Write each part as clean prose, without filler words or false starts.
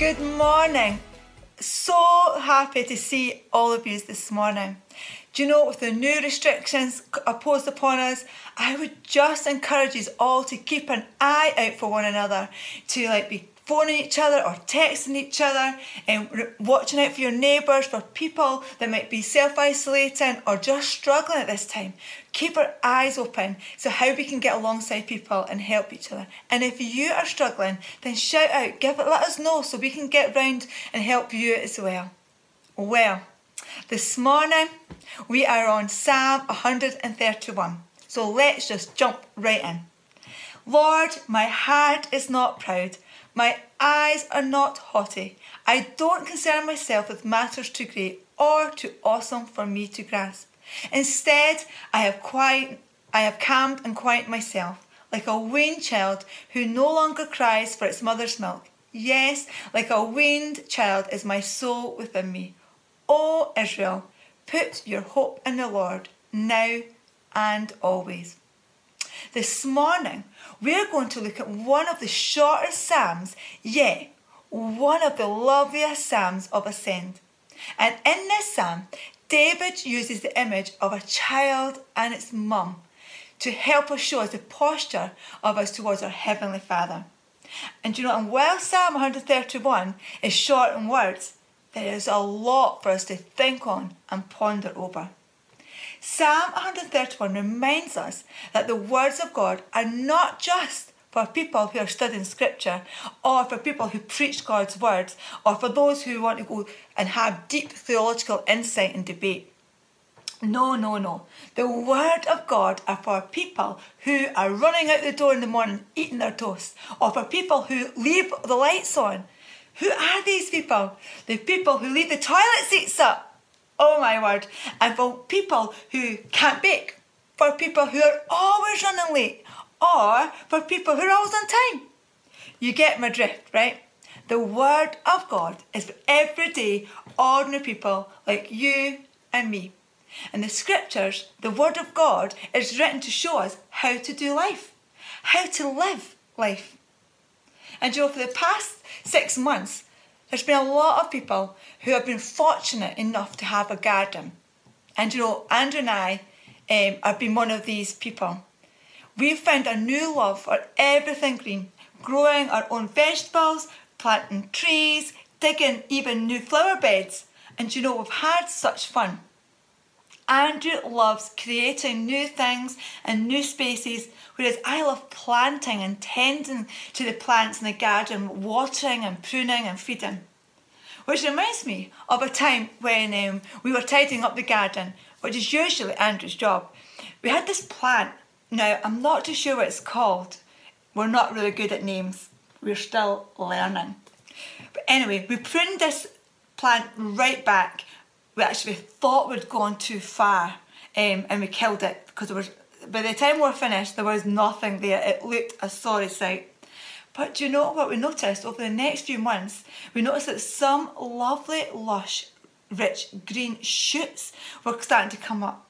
Good morning. So happy to see all of you this morning. Do you know, with the new restrictions imposed upon us, I would just encourage you all to keep an eye out for one another, to be phoning each other or texting each other and watching out for your neighbours, for people that might be self-isolating or just struggling at this time. Keep our eyes open so how we can get alongside people and help each other. And if you are struggling, then shout out, let us know so we can get round and help you as well. Well, this morning we are on Psalm 131. So let's just jump right in. Lord, my heart is not proud. My eyes are not haughty. I don't concern myself with matters too great or too awesome for me to grasp. Instead, I have calmed and quieted myself, like a weaned child who no longer cries for its mother's milk. Yes, like a weaned child is my soul within me. O Israel, put your hope in the Lord, now and always. This morning, we're going to look at one of the shortest psalms, yet one of the loveliest psalms of Ascent. And in this psalm, David uses the image of a child and its mum to help us show us the posture of us towards our Heavenly Father. And and while Psalm 131 is short in words, there is a lot for us to think on and ponder over. Psalm 131 reminds us that the words of God are not just for people who are studying scripture or for people who preach God's words or for those who want to go and have deep theological insight and debate. No. The word of God are for people who are running out the door in the morning eating their toast, or for people who leave the lights on. Who are these people? The people who leave the toilet seats up. Oh my word. And for people who can't bake, for people who are always running late, or for people who are always on time. You get my drift, right? The word of God is for everyday, ordinary people like you and me. And the scriptures, the word of God, is written to show us how to do life, how to live life. And for the past 6 months, there's been a lot of people who have been fortunate enough to have a garden. And Andrew and I have been one of these people. We've found a new love for everything green, growing our own vegetables, planting trees, digging even new flower beds. And we've had such fun. Andrew loves creating new things and new spaces, whereas I love planting and tending to the plants in the garden, watering and pruning and feeding. Which reminds me of a time when we were tidying up the garden, which is usually Andrew's job. We had this plant. Now, I'm not too sure what it's called. We're not really good at names. We're still learning. But anyway, we pruned this plant right back. We actually thought we'd gone too far and we killed it because by the time we were finished, there was nothing there. It looked a sorry sight. But do you know what we noticed over the next few months? We noticed that some lovely, lush, rich green shoots were starting to come up.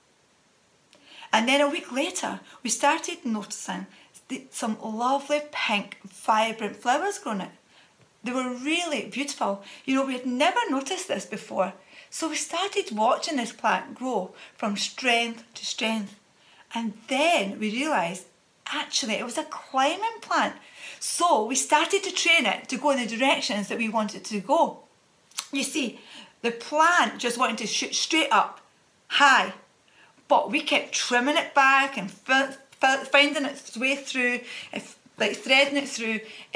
And then a week later, we started noticing some lovely pink, vibrant flowers growing it. They were really beautiful. We had never noticed this before. So we started watching this plant grow from strength to strength. And then we realised, actually, it was a climbing plant. So we started to train it to go in the directions that we wanted to go. You see, the plant just wanted to shoot straight up, high. But we kept trimming it back and finding its way through, threading it through,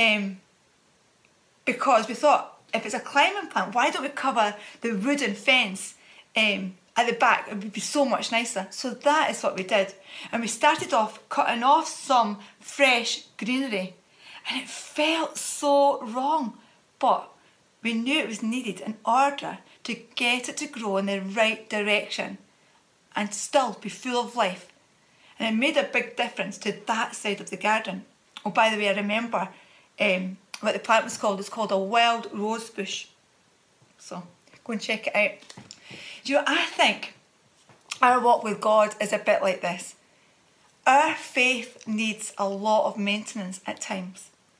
because we thought, if it's a climbing plant, why don't we cover the wooden fence at the back? It would be so much nicer. So that is what we did. And we started off cutting off some fresh greenery. And it felt so wrong. But we knew it was needed in order to get it to grow in the right direction and still be full of life. And it made a big difference to that side of the garden. Oh, by the way, I remember what the plant was called. It's called a wild rose bush. So go and check it out. I think our walk with God is a bit like this. Our faith needs a lot of maintenance at times.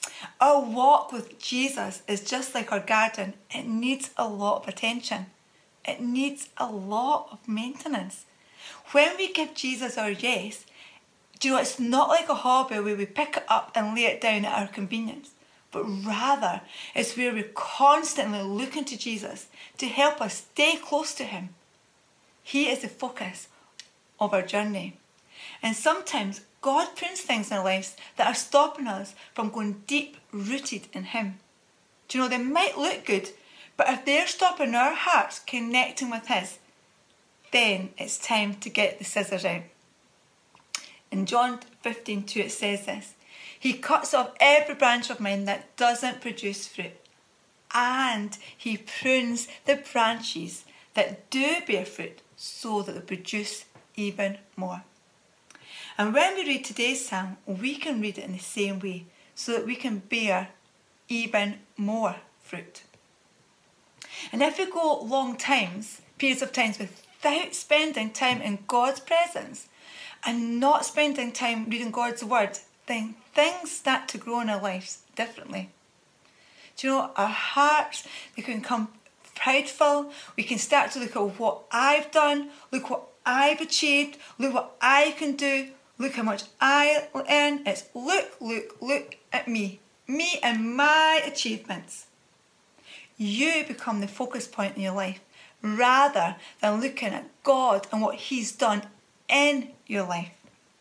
Our walk with Jesus is just like our garden. It needs a lot of attention. It needs a lot of maintenance. When we give Jesus our yes, do you know, it's not like a hobby where we pick it up and lay it down at our convenience, but rather it's where we're constantly looking to Jesus to help us stay close to him. He is the focus of our journey. And sometimes God prunes things in our lives that are stopping us from going deep rooted in him. Do you know, they might look good, but if they're stopping our hearts connecting with his, then it's time to get the scissors out. In John 15:2 it says this: he cuts off every branch of mine that doesn't produce fruit, and he prunes the branches that do bear fruit so that they produce even more. And when we read today's psalm, we can read it in the same way so that we can bear even more fruit. And if we go long periods of times without spending time in God's presence and not spending time reading God's word, then things start to grow in our lives differently. Do you know, our hearts, they can become prideful. We can start to look at what I've done, look what I've achieved, look what I can do, look how much I earn. It's look at me and my achievements. You become the focus point in your life rather than looking at God and what he's done in your life.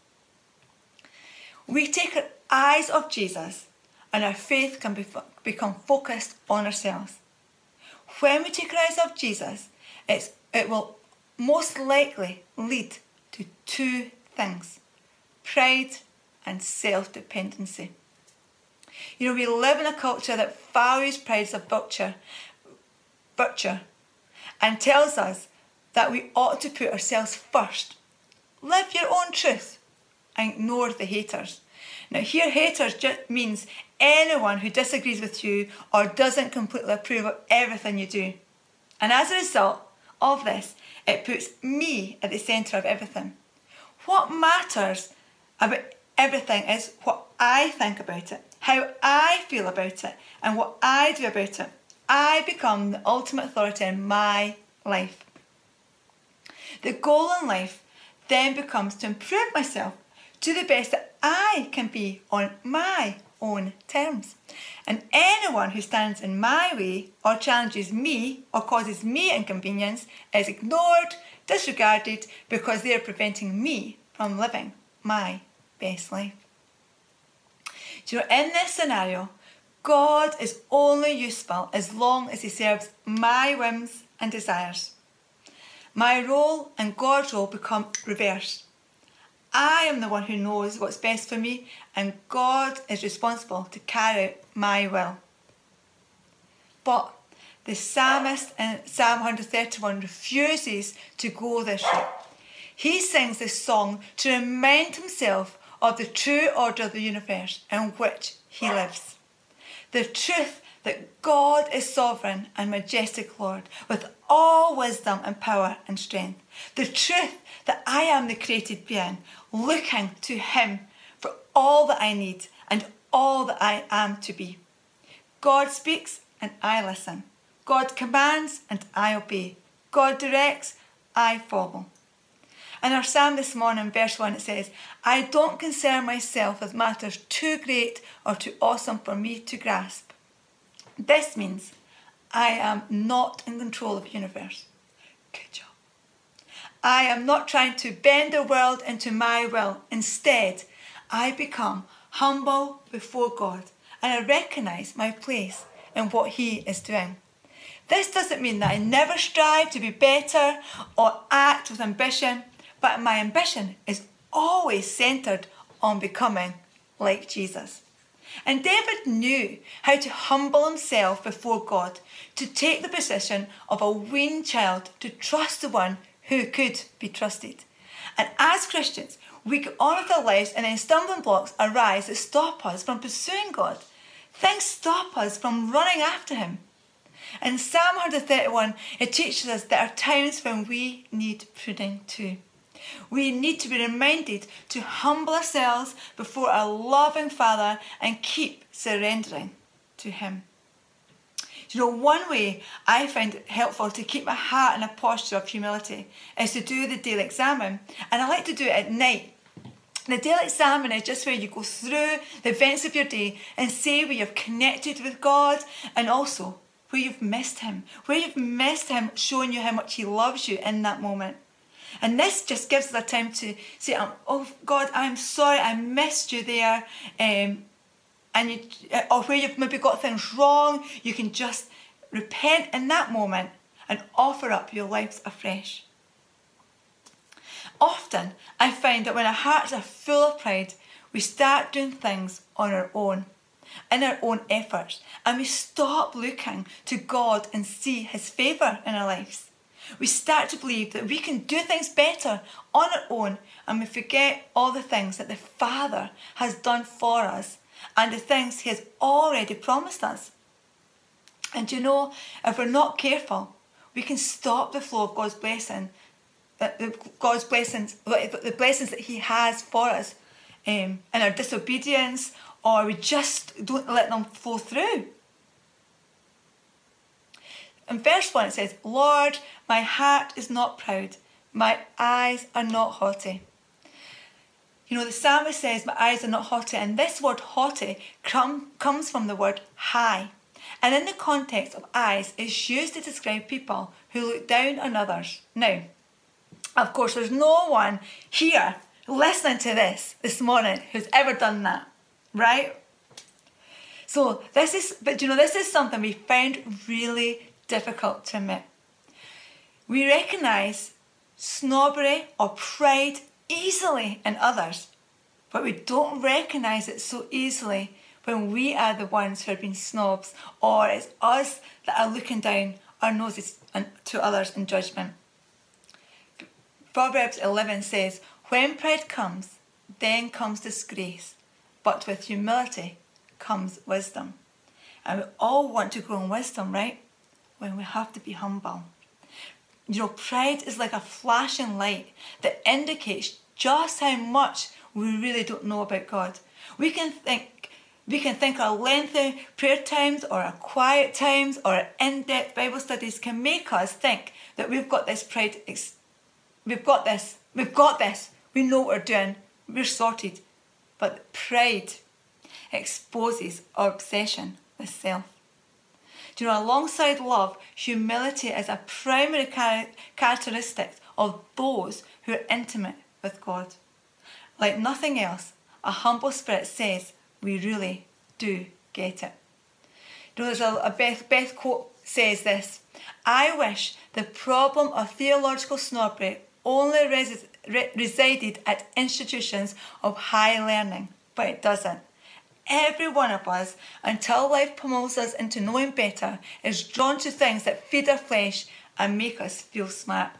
We take our eyes off Jesus and our faith can become focused on ourselves. When we take our eyes off Jesus, it will most likely lead to two things: pride and self-dependency. You know, we live in a culture that values pride as a virtue and tells us that we ought to put ourselves first. Live your own truth and ignore the haters. Now here, haters just means anyone who disagrees with you or doesn't completely approve of everything you do. And as a result of this, it puts me at the centre of everything. What matters about everything is what I think about it, how I feel about it, and what I do about it. I become the ultimate authority in my life. The goal in life then becomes to improve myself to the best that I can be on my own terms. And anyone who stands in my way or challenges me or causes me inconvenience is ignored, disregarded, because they are preventing me from living my best life. Do you know, in this scenario, God is only useful as long as he serves my whims and desires. My role and God's role become reversed. I am the one who knows what's best for me, and God is responsible to carry out my will. But the psalmist in Psalm 131 refuses to go this route. He sings this song to remind himself of the true order of the universe in which he lives. The truth that God is sovereign and majestic Lord with all wisdom and power and strength. The truth that I am the created being, looking to him for all that I need and all that I am to be. God speaks and I listen. God commands and I obey. God directs, I follow. In our psalm this morning, verse 1, it says, I don't concern myself with matters too great or too awesome for me to grasp. This means I am not in control of the universe. Good job. I am not trying to bend the world into my will. Instead, I become humble before God and I recognise my place in what he is doing. This doesn't mean that I never strive to be better or act with ambition, but my ambition is always centred on becoming like Jesus. And David knew how to humble himself before God, to take the position of a weaned child, to trust the one who could be trusted. And as Christians, we go on with our lives and then stumbling blocks arise that stop us from pursuing God. Things stop us from running after him. In Psalm 131, it teaches us there are times when we need pruning too. We need to be reminded to humble ourselves before our loving Father and keep surrendering to him. You know, one way I find it helpful to keep my heart in a posture of humility is to do the daily examine. And I like to do it at night. The daily examine is just where you go through the events of your day and say where you've connected with God and also where you've missed him. Where you've missed him showing you how much he loves you in that moment. And this just gives us a time to say, oh God, I'm sorry I missed you there. Or where you've maybe got things wrong, you can just repent in that moment and offer up your lives afresh. Often, I find that when our hearts are full of pride, we start doing things on our own, in our own efforts, and we stop looking to God and see his favour in our lives. We start to believe that we can do things better on our own, and we forget all the things that the Father has done for us and the things he has already promised us. And you know, if we're not careful, we can stop the flow of God's blessings, the blessings that he has for us in our disobedience, or we just don't let them flow through. In verse 1 it says, Lord, my heart is not proud, my eyes are not haughty. You know, the psalmist says, my eyes are not haughty, and this word haughty comes from the word high. And in the context of eyes, it's used to describe people who look down on others. Now, of course, there's no one here listening to this morning who's ever done that, right? So this is something we find really difficult to admit. We recognise snobbery or pride easily in others, but we don't recognise it so easily when we are the ones who are being snobs, or it's us that are looking down our noses to others in judgment. Proverbs 11 says, when pride comes, then comes disgrace, but with humility comes wisdom. And we all want to grow in wisdom, right? When we have to be humble. You know, pride is like a flashing light that indicates just how much we really don't know about God. We can think our lengthy prayer times or our quiet times or our in-depth Bible studies can make us think that we've got this pride. We've got this. We know what we're doing. We're sorted. But pride exposes our obsession with self. Do you know, alongside love, humility is a primary characteristic of those who are intimate with God. Like nothing else, a humble spirit says, we really do get it. You know, there's a Beth quote says this, I wish the problem of theological snobbery only resided at institutions of high learning, but it doesn't. Every one of us, until life pummels us into knowing better, is drawn to things that feed our flesh and make us feel smart.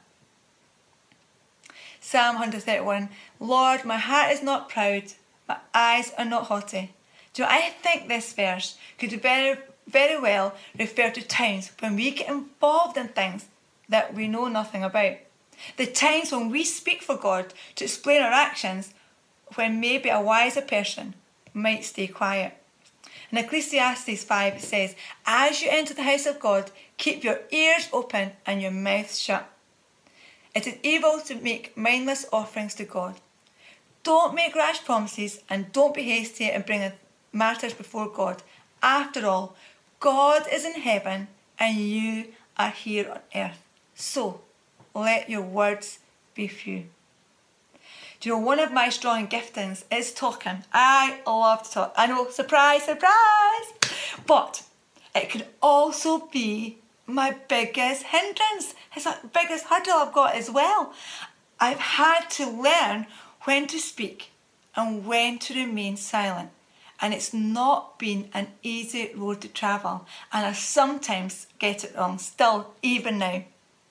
Psalm 131, Lord, my heart is not proud, my eyes are not haughty. Do you know, I think this verse could very, very well refer to times when we get involved in things that we know nothing about. The times when we speak for God to explain our actions, when maybe a wiser person might stay quiet. In Ecclesiastes 5 it says, as you enter the house of God, keep your ears open and your mouth shut. It is evil to make mindless offerings to God. Don't make rash promises and don't be hasty in bringing matters before God. After all, God is in heaven and you are here on earth. So, let your words be few. Do you know, one of my strong giftings is talking. I love to talk. I know, surprise, surprise. But it can also be my biggest hindrance. It's the biggest hurdle I've got as well. I've had to learn when to speak and when to remain silent. And it's not been an easy road to travel. And I sometimes get it wrong, still, even now.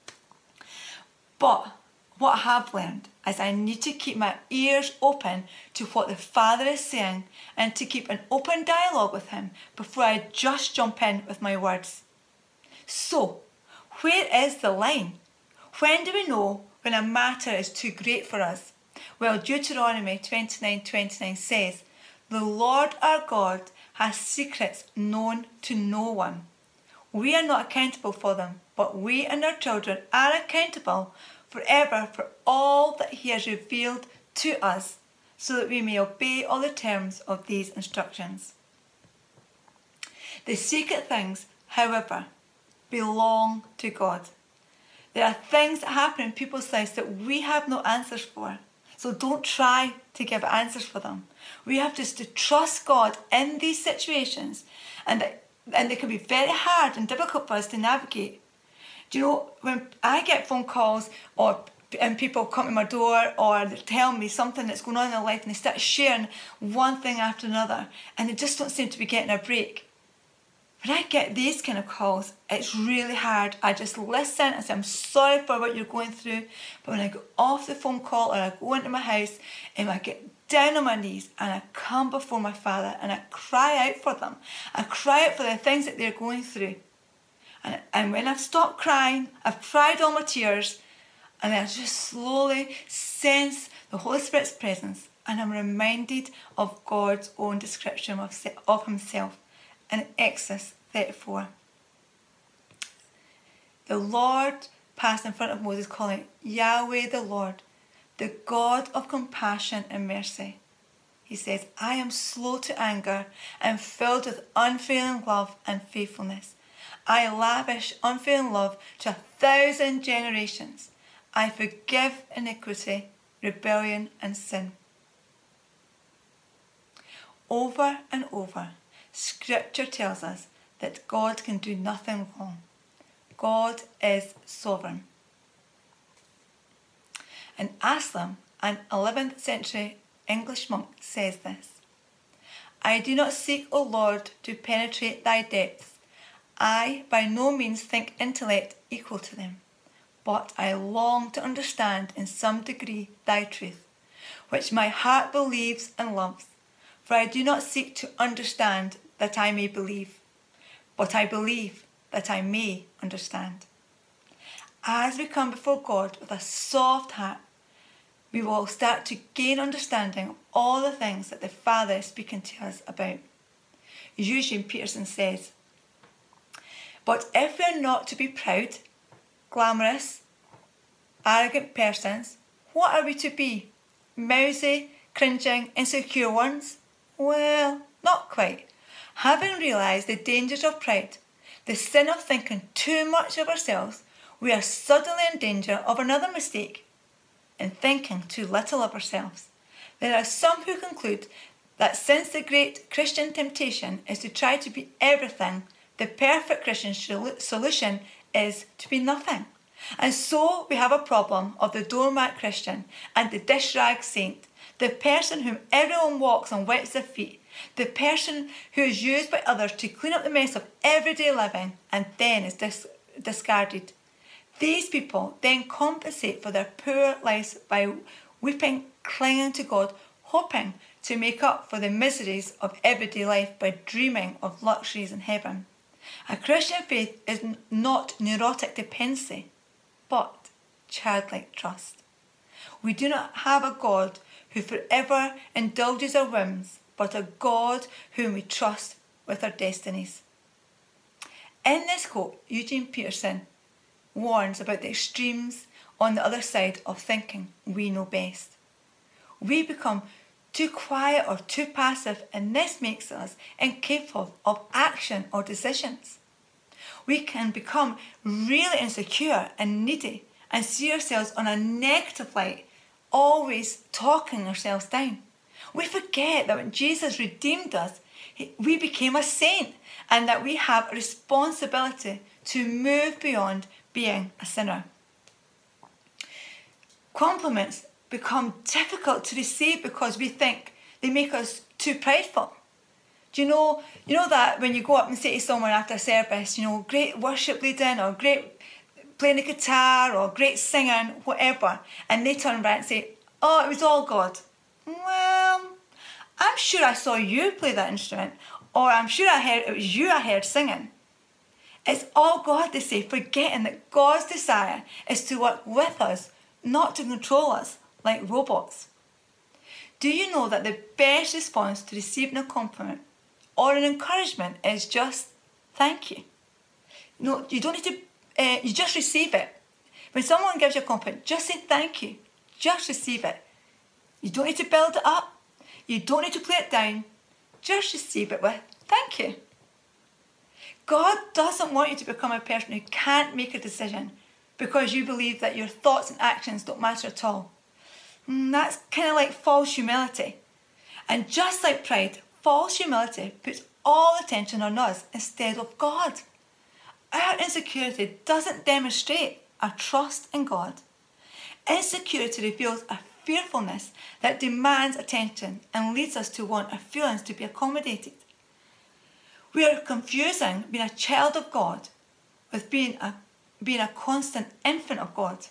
But what I have learned is I need to keep my ears open to what the Father is saying and to keep an open dialogue with him before I just jump in with my words. So, where is the line? When do we know when a matter is too great for us? Well, Deuteronomy 29:29 says, the Lord our God has secrets known to no one. We are not accountable for them, but we and our children are accountable forever for all that he has revealed to us, so that we may obey all the terms of these instructions. The secret things, however, belong to God. There are things that happen in people's lives that we have no answers for. So don't try to give answers for them. We have just to trust God in these situations, and they can be very hard and difficult for us to navigate. Do you know, when I get phone calls and people come to my door or they tell me something that's going on in their life and they start sharing one thing after another and they just don't seem to be getting a break. When I get these kind of calls, it's really hard. I just listen and say, I'm sorry for what you're going through. But when I go off the phone call or I go into my house and I get down on my knees and I come before my Father and I cry out for them. I cry out for the things that they're going through. And when I've stopped crying, I've cried all my tears, and I just slowly sense the Holy Spirit's presence, and I'm reminded of God's own description of himself in Exodus 34. The Lord passed in front of Moses, calling Yahweh the Lord, the God of compassion and mercy. He says, I am slow to anger and filled with unfailing love and faithfulness. I lavish unfailing love to 1,000 generations. I forgive iniquity, rebellion and sin. Over and over, Scripture tells us that God can do nothing wrong. God is sovereign. And Aslam, an 11th century English monk, says this: I do not seek, O Lord, to penetrate thy depths. I by no means think intellect equal to them, but I long to understand in some degree thy truth, which my heart believes and loves. For I do not seek to understand that I may believe, but I believe that I may understand. As we come before God with a soft heart, we will start to gain understanding of all the things that the Father is speaking to us about. Eugene Peterson says, but if we are not to be proud, glamorous, arrogant persons, what are we to be? Mousy, cringing, insecure ones? Well, not quite. Having realised the dangers of pride, the sin of thinking too much of ourselves, we are suddenly in danger of another mistake, in thinking too little of ourselves. There are some who conclude that since the great Christian temptation is to try to be everything, the perfect Christian solution is to be nothing. And so we have a problem of the doormat Christian and the dish rag saint, the person whom everyone walks and wipes their feet, the person who is used by others to clean up the mess of everyday living and then is discarded. These people then compensate for their poor lives by weeping, clinging to God, hoping to make up for the miseries of everyday life by dreaming of luxuries in heaven. A Christian faith is not neurotic dependency, but childlike trust. We do not have a God who forever indulges our whims, but a God whom we trust with our destinies. In this quote, Eugene Peterson warns about the extremes on the other side of thinking we know best. We become too quiet or too passive, and this makes us incapable of action or decisions. We can become really insecure and needy and see ourselves on a negative light, always talking ourselves down. We forget that when Jesus redeemed us, we became a saint, and that we have a responsibility to move beyond being a sinner. Compliments become difficult to receive because we think they make us too prideful. Do you know that when you go up and say to someone after a service, great worship leading or great playing the guitar or great singing, whatever, and they turn around and say, oh, it was all God. Well, I'm sure I saw you play that instrument, or I'm sure it was you I heard singing. It's all God, they say, forgetting that God's desire is to work with us, not to control us like robots. Do you know that the best response to receiving a compliment or an encouragement is just thank you. No, you don't need to, you just receive it. When someone gives you a compliment, just say thank you. Just receive it. You don't need to build it up. You don't need to play it down. Just receive it with thank you. God doesn't want you to become a person who can't make a decision because you believe that your thoughts and actions don't matter at all. That's kind of like false humility. And just like pride, false humility puts all attention on us instead of God. Our insecurity doesn't demonstrate a trust in God. Insecurity reveals a fearfulness that demands attention and leads us to want our feelings to be accommodated. We are confusing being a child of God with being a constant infant of God.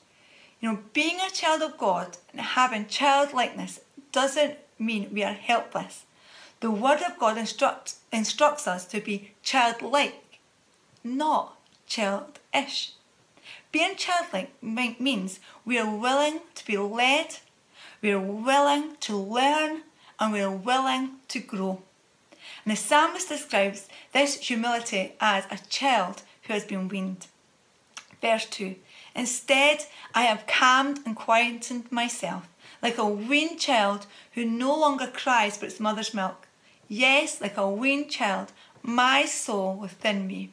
Being a child of God and having childlikeness doesn't mean we are helpless. The Word of God instructs us to be childlike, not childish. Being childlike means we are willing to be led, we are willing to learn, and we are willing to grow. And the psalmist describes this humility as a child who has been weaned. Verse 2, instead I have calmed and quietened myself, like a weaned child who no longer cries for its mother's milk. Yes, like a weaned child, my soul within me.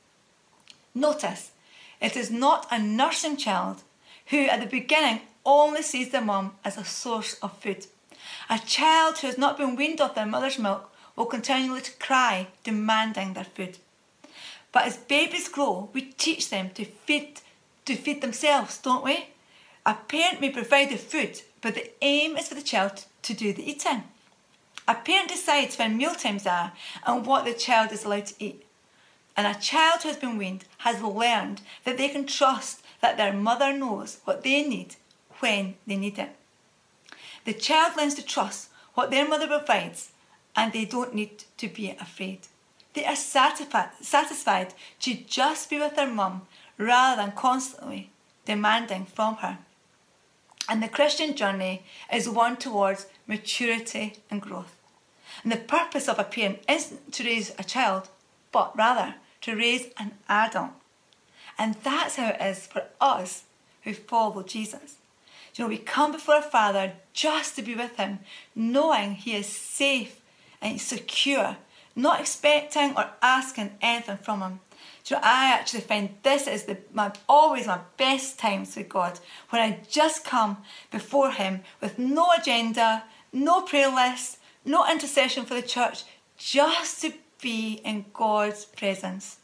Notice, it is not a nursing child who at the beginning only sees their mum as a source of food. A child who has not been weaned off their mother's milk will continually cry, demanding their food. But as babies grow, we teach them to feed themselves, don't we? A parent may provide the food, but the aim is for the child to do the eating. A parent decides when meal times are and what the child is allowed to eat. And a child who has been weaned has learned that they can trust that their mother knows what they need when they need it. The child learns to trust what their mother provides, and they don't need to be afraid. They are satisfied to just be with their mum rather than constantly demanding from her. And the Christian journey is one towards maturity and growth. And the purpose of a parent isn't to raise a child, but rather to raise an adult. And that's how it is for us who follow Jesus. We come before our Father just to be with him, knowing he is safe and secure, not expecting or asking anything from him. I actually find this is always my best times with God, when I just come before him with no agenda, no prayer list, no intercession for the church, just to be in God's presence.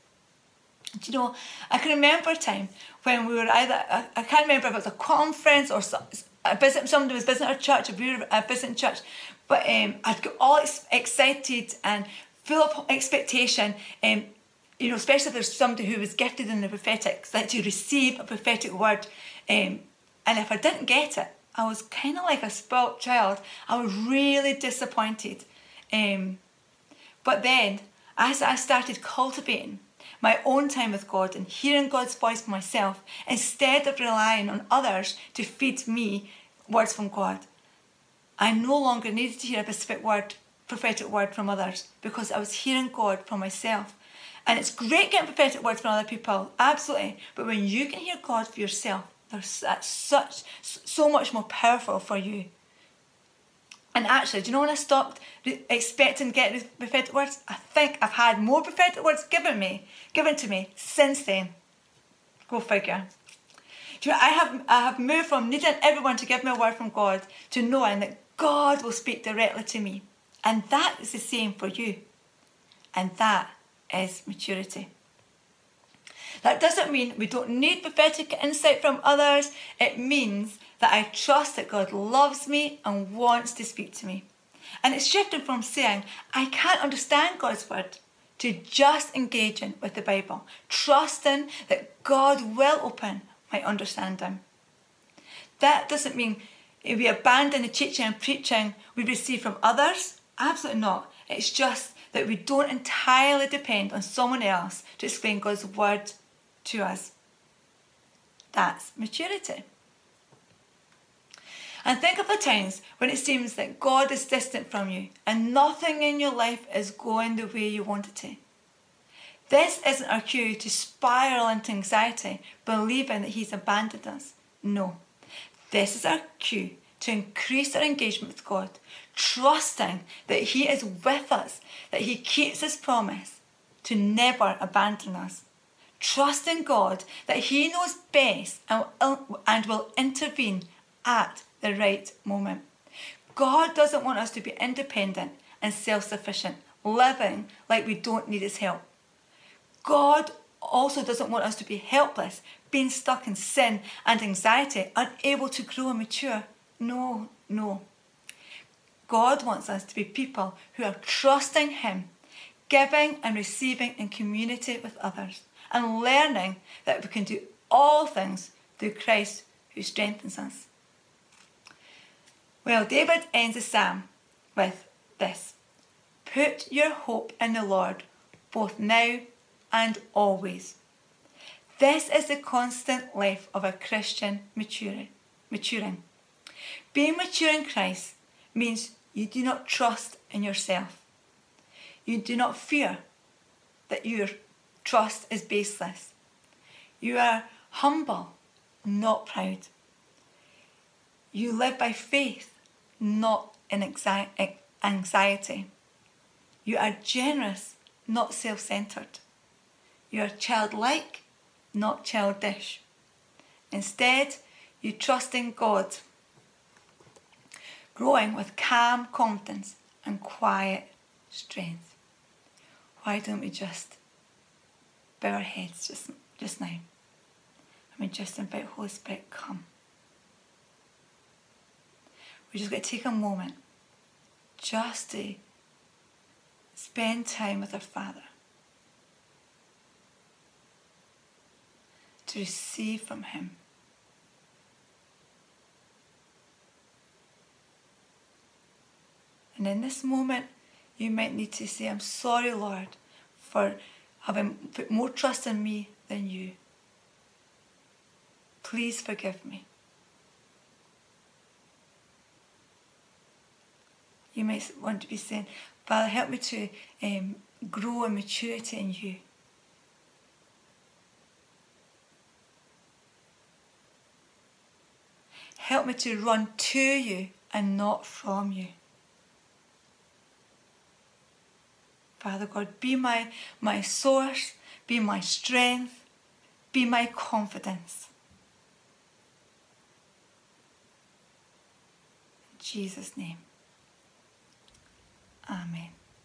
I can remember a time when we were I can't remember if it was a conference or somebody was visiting our church, or we were visiting church, but I'd got all excited and full of expectation, especially if there's somebody who was gifted in the prophetic, like to receive a prophetic word, and if I didn't get it, I was kind of like a spoilt child. I was really disappointed. But then, as I started cultivating my own time with God and hearing God's voice for myself, instead of relying on others to feed me words from God, I no longer needed to hear a specific prophetic word from others, because I was hearing God for myself. And it's great getting prophetic words from other people, absolutely. But when you can hear God for yourself, that's so much more powerful for you. And actually, when I stopped expecting to get the prophetic words, I think I've had more prophetic words given to me since then. Go figure. I have moved from needing everyone to give me a word from God to knowing that God will speak directly to me. And that is the same for you. And that is maturity. That doesn't mean we don't need prophetic insight from others. It means that I trust that God loves me and wants to speak to me. And it's shifting from saying, I can't understand God's word, to just engaging with the Bible, trusting that God will open my understanding. That doesn't mean we abandon the teaching and preaching we receive from others. Absolutely not. It's just that we don't entirely depend on someone else to explain God's word to us. That's maturity. And think of the times when it seems that God is distant from you and nothing in your life is going the way you want it to. This isn't our cue to spiral into anxiety, believing that He's abandoned us. No. This is our cue to increase our engagement with God, trusting that He is with us, that He keeps His promise to never abandon us. Trusting God that He knows best and will intervene at the right moment. God doesn't want us to be independent and self-sufficient, living like we don't need His help. God also doesn't want us to be helpless, being stuck in sin and anxiety, unable to grow and mature. No. God wants us to be people who are trusting Him, giving and receiving in community with others, and learning that we can do all things through Christ who strengthens us. Well, David ends the psalm with this: put your hope in the Lord, both now and always. This is the constant life of a Christian maturing. Being mature in Christ means you do not trust in yourself. You do not fear that your trust is baseless. You are humble, not proud. You live by faith, not in anxiety. You are generous, not self-centered. You are childlike, not childish. Instead, you trust in God, growing with calm confidence and quiet strength. Why don't we just bow our heads just now? And we just invite Holy Spirit, come. We're just going to take a moment just to spend time with our Father, to receive from Him. And in this moment, you might need to say, I'm sorry, Lord, for having put more trust in me than you. Please forgive me. You might want to be saying, Father, help me to grow in maturity in you. Help me to run to you and not from you. Father God, be my source, be my strength, be my confidence. In Jesus' name, amen.